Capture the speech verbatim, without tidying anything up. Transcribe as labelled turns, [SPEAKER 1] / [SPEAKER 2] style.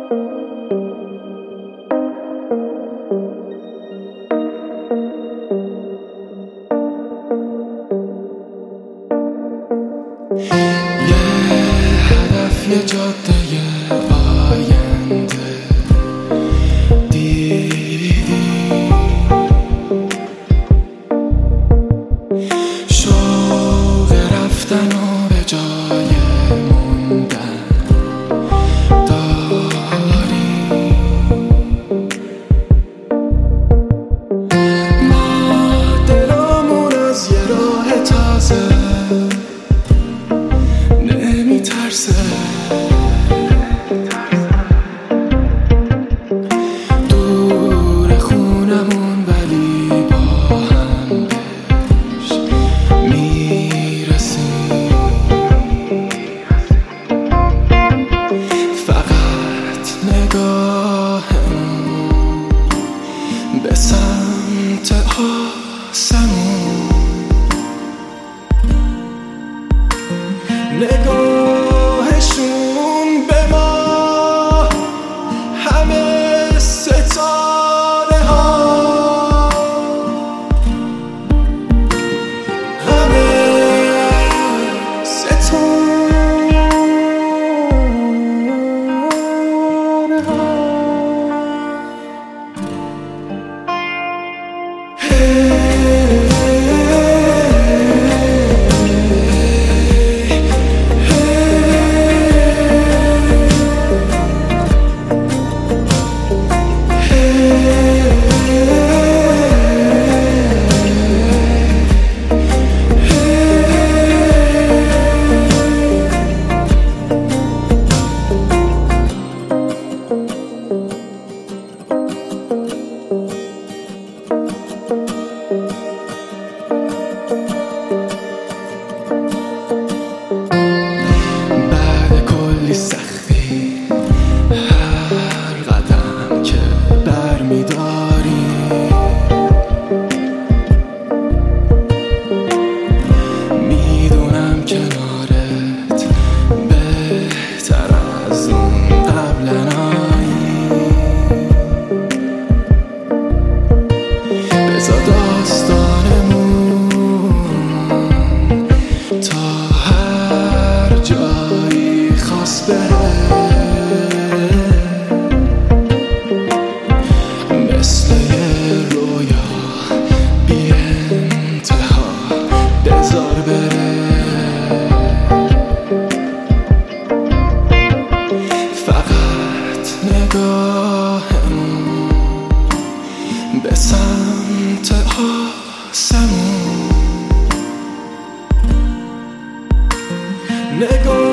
[SPEAKER 1] یه هدف، یه جاده آینده دیدی، شوق رفتن و به جای موندن داری. ما دلمون از یه راه تازه نمیترسه، دور خونمون ولی با هم بهش میرسیم. فقط نگاهمون به سمت آسمون، نگاهشون به ما همه ستاره ها، همه ستاره ها. سختی هر قدم که برمیداری، میدونم کنارت بهتر از اون قبلنایی. بذار داستانمون تا هر جایی خواست بره، مثل یه رویا بی انتها بذار بره. فقط نگاهمون به سمت آسمون، نگاه